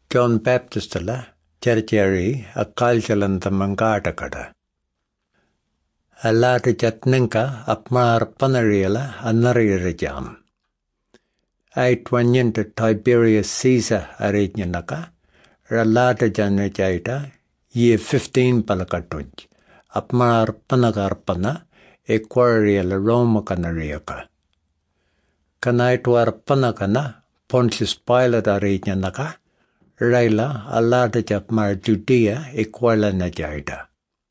John Baptistala Chercheri a Kalchalanta Mangatakada. A latte Chatninka Apmar Panariela Anarijam. I twanyent Tiberius Caesar Arijnaka, Ralata Janajaita, ye 15 Palakatuj, Apmar Panagarpana, Equarial Roma Canariaca. Kanaitwar Panakana, Pontius Pilate Arijnaka, Raila Alata Japmar Judea Equala Najaita.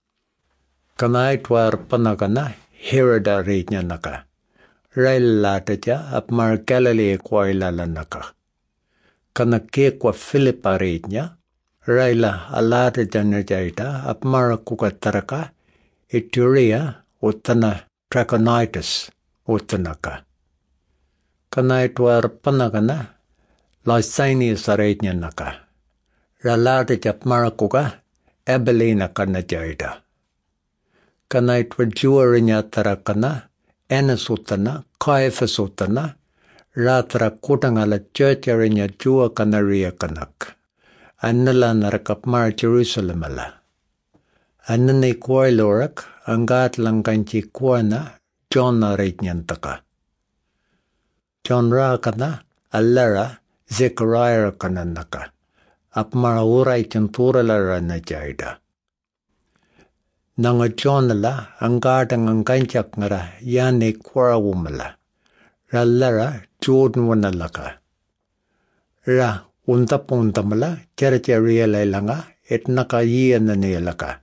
Kanaitwar Panakana, Herod Arijnaka. Raila Lataja Apmar Galilee Equila Lanaka. Kanakekwa Philip Arijna, Raila Alata Janajaita Apmar Kukataraka, Ituria Utana Trachonitis Utanaka. Kanaitwar Panagana, Lysanius Arijnaka. Ralata Japmarakuka, Abelina Kanajaita. Kanaitwa Juarinya Tarakana, Anasutana, Caiaphasutana, Ratra Kutangala Churcharinya Jua Canaria Kanak. Anala Narakapmar Jerusalemala. Anane Quailorak, Angat Langanchi Kuana, John Arijnyantaka. John Rakana, Alara, Zechariah Kananaka. Apmara Urai Chanturala Najaida. Nanga Jonala, Angatang Anganchak Nara, Yane Kwarawumala. Ralara, Jordan Wanalaka. Ra, Untapuntamala, Chercharia Langa, Etnaka Yananelaka.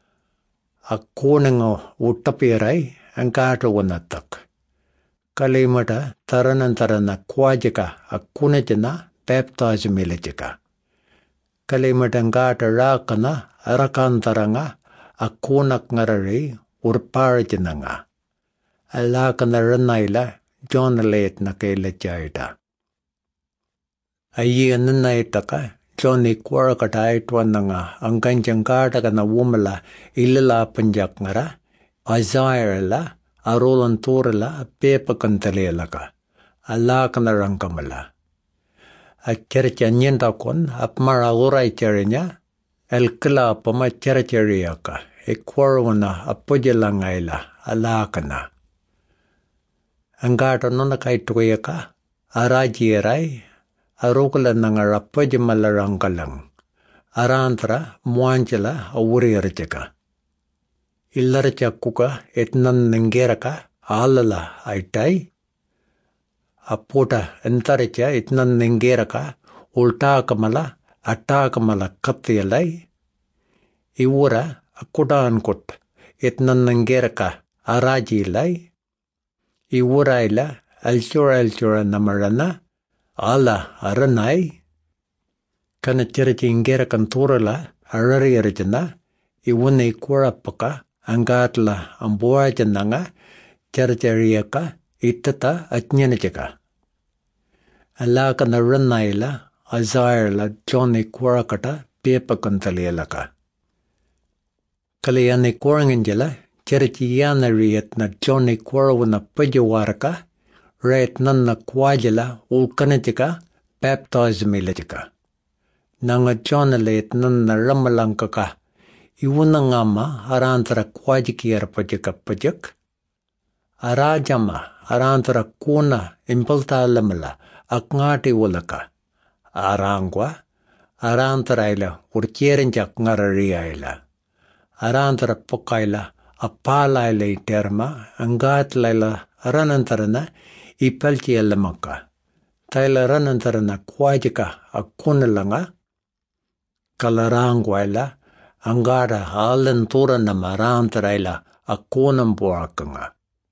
A Konango Utapirai, Angata Wanatak. Kalimata, Taranantarana Kwajaka, a Kunajana, Baptize Milajaka. Kalimatangata Rakana, Arakantaranga, a Kunak Narari, Urparjananga. Alakana Ranaila, John Late Nakela Jaida. A year Nanaitaka, Johnny Quarakatai Twananga, Anganjangata and a Wumala, Ilila Panjaknara, Isaiah la, a Roland Torala, a paper cantalelaka, a Lakana Rankamala. A Chercha Nyendakon, Apmara Urai Cherinya, El Kila Pama Chercheriaka, a Quarwana, a Pujalangaila, a Lakana. Angata Nonakai Tueka, a Rajierai, a Rokala Nangara Pujamalarangalang, Arantra, Muangela, a Wuriarjaka. Illarcha Kuka, Etnan Nengeraka, Alala, Aitai. A Pota, Entaricha, Etnan Nengeraka, Ultakamala, Atakamala Kathialai. Iwura, a Kudankut, Etnan Nengeraka, Araji Lai. Iwuraila, Alchura Namarana, Ala Aranai. Kanachirchi Ingerakan Turala, Arari Arjana, Iwune Kurapaka, Angatla, Ambuajananga, Chercheriaka, Itata, Atnyanajaka. Alaka Naranaila, Isaiah Johnny Kurakata, Pepa Kantalielaka. Kalayani Kurangangela, Cherchianariat na Johnny Kurawuna Pajawaraka, Ret Nana Kwajala, Ulkanajaka, Baptize Milajaka. Nanga Jonalet Nana Ramalankaka, Iwunangama, Arantara Kwajikiar Pajaka Pajak. Arajama, Arantara Kuna, Impulta Lamala, Akngati Wulaka. Arangwa, Arantaraila, Urcherinjak Narariaila. Arantara Pokaila, Apalaila Terma, Angatlaila, Aranantarana, Ipalchialamaka. Taila Ranantarana Kwajika, Akunalanga. Kalarangwaila, Angara Alanturana Marantaraila, Akunam Buakanga.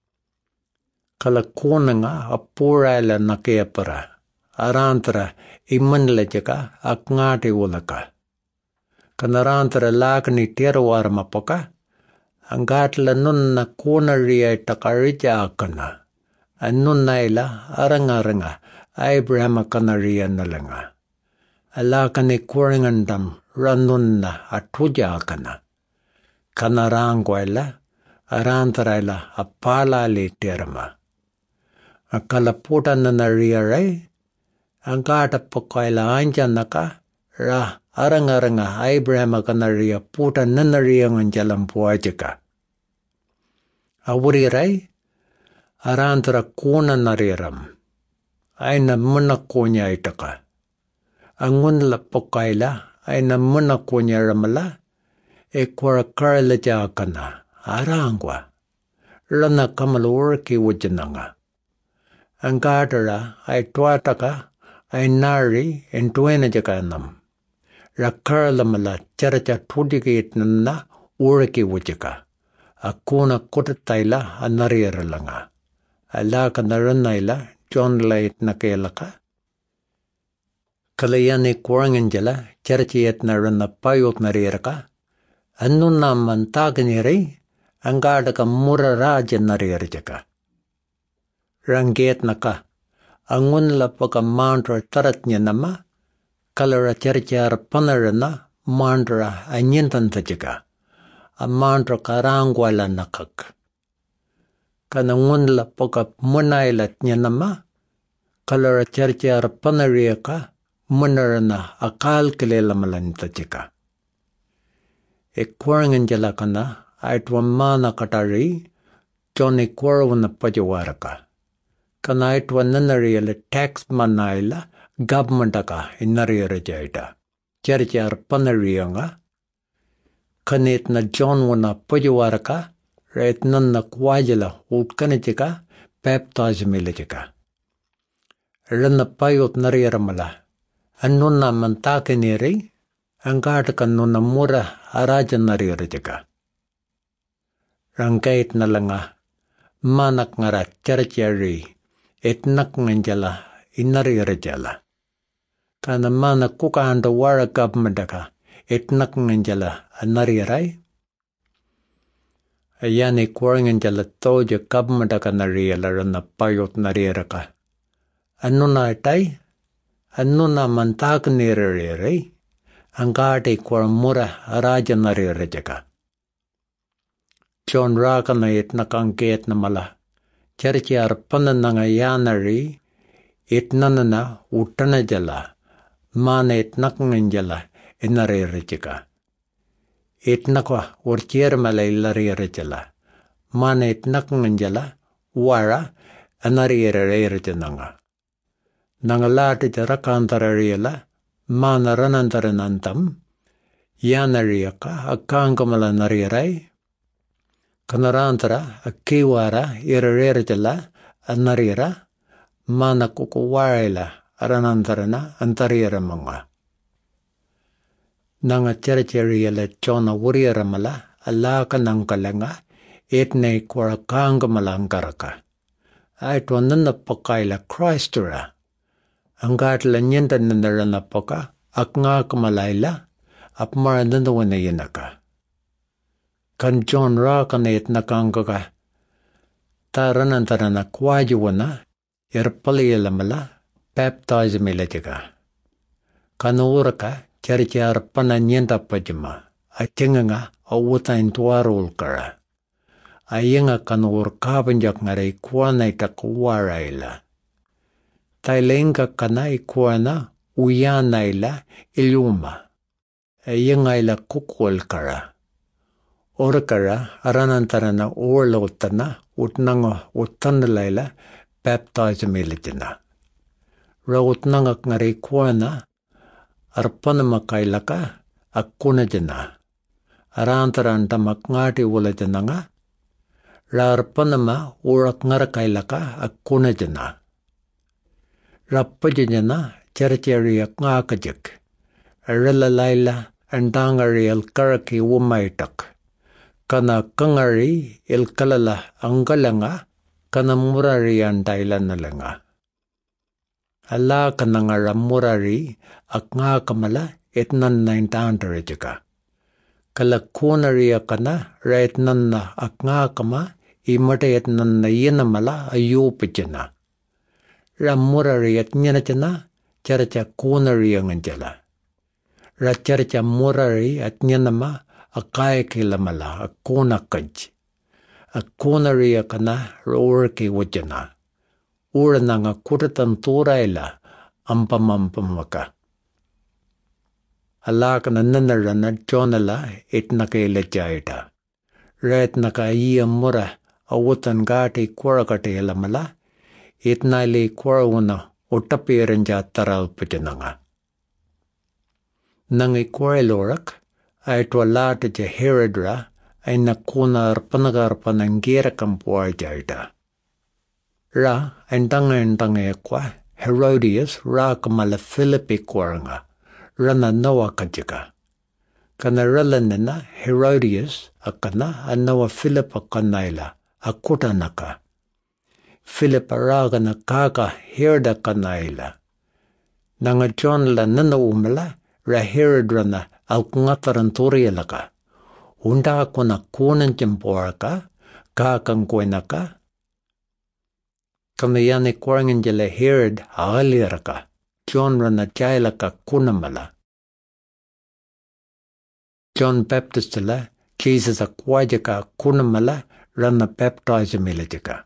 Kalakunanga, Apuraila Nakeapara. Arantara, Imanlajaka, Akngati Wulaka. Kanarantara Lakani Terwarmapaka. Angatla nunna kunaria takarija akana. Anunaila arangaranga, Abraham kanaria nalanga. Alakani kuringandam ranunna atuja akana. Kanarangwaila, arantaraila apala li terma. Akalaputa nanaria ray, Angata pokaila anjanaka, ra aranga Abraham kanaria puta nanaria nganjalam puajaka. Awurirai arantara kuna nariram. Aina menakonya itaka. Angun la pokaila aina menakonya ramala ekwara karla jakana arangwa. Lana kamalurki wujinanga. Angatara ay tuataka ay nari entuena jakanam. Rakarla mala characha tudigit na urki wujika. Akuna kutataila anarieralanga. Alaka naranaila John Light nakelaka. Kalayani kuranganjala charachiat narana payot narieraka. Annuna mantaganiri angadaka mura raja narierjaka. Ranget naka. Angun lapaka mantra taratnya nama. Kalara charichara panarana mantra anyintantajaka. A mantra karangwala nakak. Kanangun lapaka munailat nya nama. Kalara charichara panariaka munarana akal kilela malantajaka. Ekwaranganjala kana aitwa mana katari Johnny Kwarwana pajawaraka. Kana aitwa nanariala tax manaila government aka inarirajaita. Charichara panarianga. Kanit na John wana pajawaraka. Right nanna kwajala utkanichika baptizimilachika. Rana payot nariyaramala. Annuna mantakiniri. Angataka nuna mura araja nariyarajaka. Rangkait na langa. Manak ngara charachari. Etnak nganjala inariyarajala. Kana manak kuka anda wara governmentaka. Etnak nganjala anariyarai. Ayani kuranganjala toja governmentaka nariyala rana payot nariyaraka. Annuna itai. Annuna mantakiniri. Angate kwaramura araja nariyarajaka. John Rakana etnakangket na mala. Charichar panananga yanari etnanana utanajala. Mana etnakanganjala inariyarajaka. Etnakwa urchier mala ilariyarajala. Mana etnakanganjala wara anariyarajananga. Nangalati jarakantarariyala. Mana ranantaranantam. Yanariyaka akangamala nariyarai. Kanarantara akiwara irarerjala anarira. Mana kukuwaraila aranantarana antariyaramanga. Nanga charichariyala chona wuriyaramala alaka nangkalanga etne kwara kangamala angaraka. Aitwa nana pakaila Christura. Angatla nyenta nandarana paka aknga kamalaila apmara nandawana yanaka. Kan John Rakana etnakangaka taranantarana kwajuwana yarpaliyalamala baptizimilajaka. Kanuraka charichar pana nyenta pajama achinganga awuta intuarulkara. Ayanga kanur kabanjak ngaray kuwana itakwaraila. Tailenga kana ikuana uyanaila iluma. Ayangaila kukwalkara. Orakara aranantarana orlautana utnanga utanalaila baptizimilijana. Rautnanga ngari kuana arpanamakailaka akunajana. Arantarantamak ngati walajananga. Rarpanama urak ngarakailaka akunajana. Rapajana charachariak ngakajak. Aralalaila andangarial karaki wumaitak. Kana kangari ilkalala angalanga kana murari andaila nalanga. Ala kanangara murari akngakamala etnan na intantarajaka. Kalakunari akana raitnan na akngakama imata etnan na yenamala ayupajana. Ramurari at nyanachana characha kunari anganjala. Racharacha murari at nyanama akaikilamala akunakaj. Akunari akana roorki wajana. Urananga kuratan turaila ampamampamaka. Alak na nanarana Jonala itnaka ilajaita. Retnaka iya mura awutan gati kurakate ilamala. Itnaili kurawuna utapirinja taral pajananga. Nangi kuailorak ay tualata ja Herodra ay nakuna arpanagarpanangira kampuajaita. Ra entanga kwa Herodias ra kamala Philippi kwaranga. Rana Noah kajika. Kana ralanina Herodias akana anawa Philip akanaila akutanaka. Philip aragana kaka Herda kanaila. Nanga John la nana umala ra Herod rana alkungatarantorialaka. Unda kuna kunan jemporaka kakang kwenaka. Kana yani kwarangangela Herod aliraka. John rana jailaka kunamala. John Baptist la Jesus akwajaka kunamala rana baptize milajaka.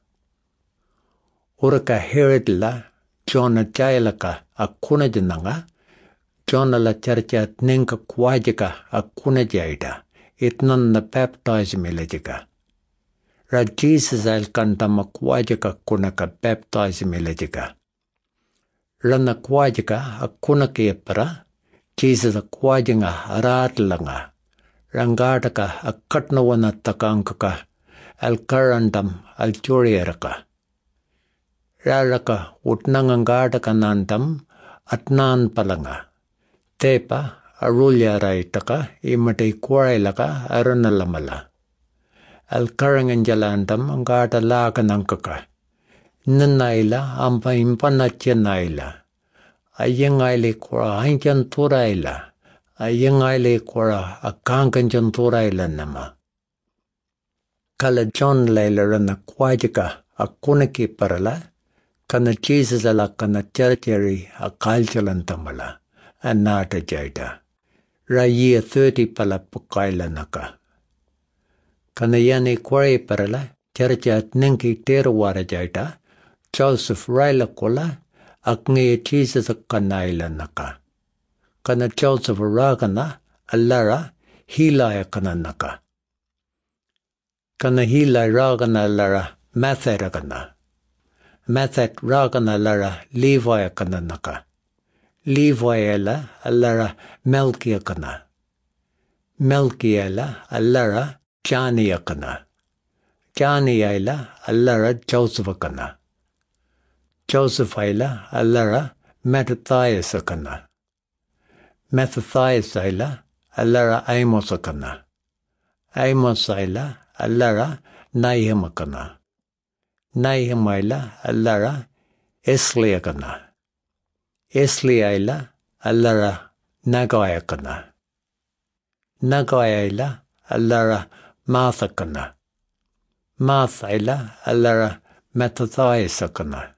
Uraka Herod la John jailaka akunajananga. John la charcha ninka kwajaka akunajaida. Itnan na baptize milajaka. Ra Jesus alkantama kwajaka kunaka baptize milajaka. Rana kwajaka akunake para Jesus akwajanga aratlanga. Rangataka akatnawana takankaka alkarandam alchurieraka. Raraka utnangangataka nandam atnan palanga. Tepa arulya raitaka imate kwailaka arunalamala. Alkaranganjalandam angata lakanankaka. Nanaila ampa impanatya naila. Ayangaile kora hanchan turaila. Ayangaile kora akankanchan turaila nama. Kala John laila rana kwajaka akunaki parala. Kana Jesus ala kana charchari akalchalantamala. Anata jaida. Ra year 30 pala pukaila naka. Kana yani kware parala. Charchat ninki terwara jaida. Joseph raila kola. Aknge Jesus kanaila naka. Kana Joseph ragana alara hilaya kana naka. Kana hilay ragana alara Matthew ragana. Matthew ragana alara Levi kana naka. Levi ala alara Melchi kana. Melchi ala alara Jani kana. Jani ala alara Joseph kana. Joseph ala alara Mattathias kana. Mattathias ala alara Amos kana. Amos ala alara Nahum kana. Nahum ala alara Esli kana. Esli ala alara Nagai kana. Nagai ala alara Martha kana. Martha ala alara Mattathias kana.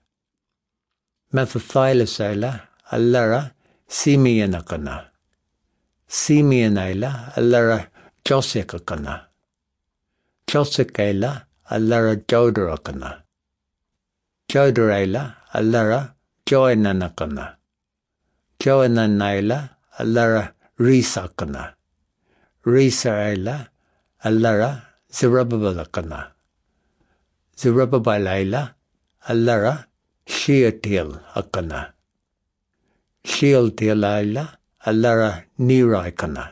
Mattathias ala alara Simeon kana. Simeon ala alara Josek kana. Josek ala alara Jodra kana. Jodra ala alara Joanan kana. Joanan ala alara Risa kana. Risa ala alara Zerubbabel kana. Zerubbabel ala alara Shealtiel akana. Shealtiel ala alara Neri kana.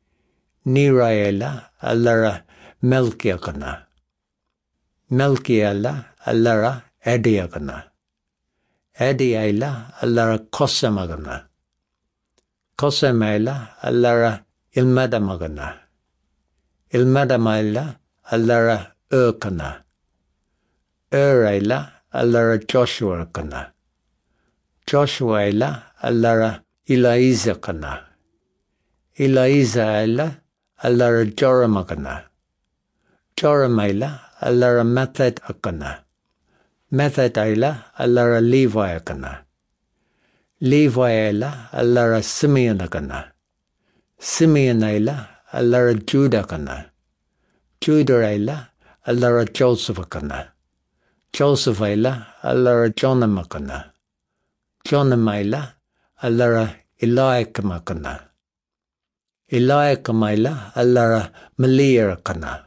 Neri ala alara Melchi kana. Melchi ala alara Adi kana. Adi ala alara Kosam kana. Kosam ala alara Ilmadam kana. Ilmadam ala alara kana. Ala alara Joshua kana. Joshua ala alara Eliezer kana. Eliezer ala alara Joram kana. Joram ala alara Mathat kana. Mathat ala alara Levi kana. Levi ala alara Simeon kana. Simeon ala alara Judah kana. Judah ala alara Joseph kana. Joseph ala alara Jonam kana. Jonam ala alara Eliakim kana. Eliakamaila allara Meliarakana.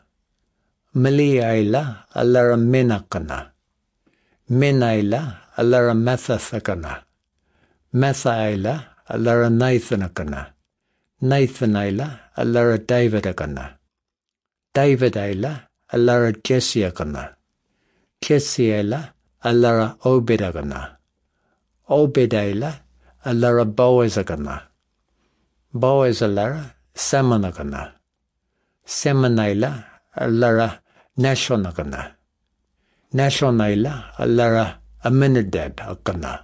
Meliaila allara Menakana. Menaila allara Mathathakana. Mathaila allara Nathanakana. Nathanaila allara Davidakana. Davidaila allara Jessiakana. Jessiaila allara Obedagana. Obedaila allara Boazagana. Boaz allara Samanagana. Semanaila allara Nashonagana. Nashonaila allara Aminadab akana.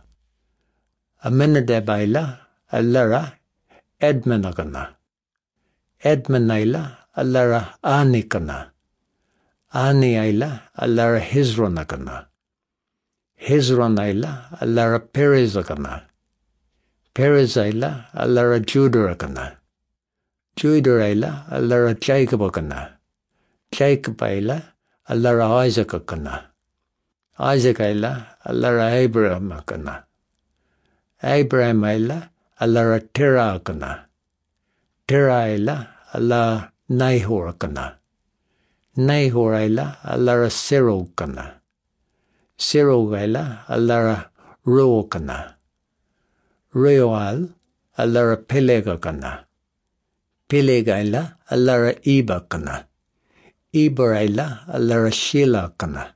Aminadabaila allara Edmanagana. Edmanaila allara Anikana. Aniaila allara Hizronagana. Hizronaila allara Perezagana. Perezaila allara Judaragana. Judaraila allara Jacobagana. Jacobaila allara Isaacagana. Isaacaila allara Abrahamagana. Abrahamaila allara Teragana. Teraila allara Nahoragana. Nahoraila allara Serogana. Serogaila allara Ruokana. Reual allara Pelegagana. Pelegaila allara Ibakana. Ibaraila allara Shilakana.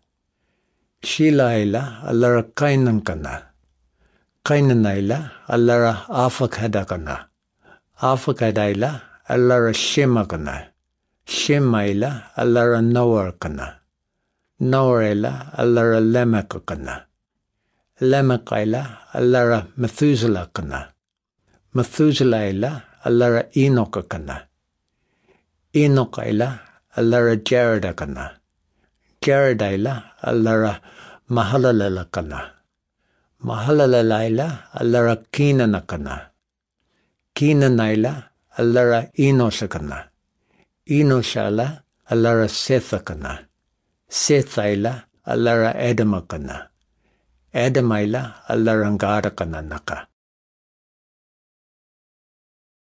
Shilaila allara Kainankana. Kainanaila allara Afakadakana. Afakadaila allara Shemagana. Shemaila allara Noarkana. Noarela allara Lamekakana. Lamekaila allara Methuselahkana. Methuselaila allara Enokakana. Enokaila allara Jaredakana. Jaredaila allara Mahalalelakana. Mahalalelaila allara Kenanakana. Kenanaila allara Enosakana. Enoshala allara Sethakana. Sethaila allara Adamakana. Adamaila allara Ngarakana naka.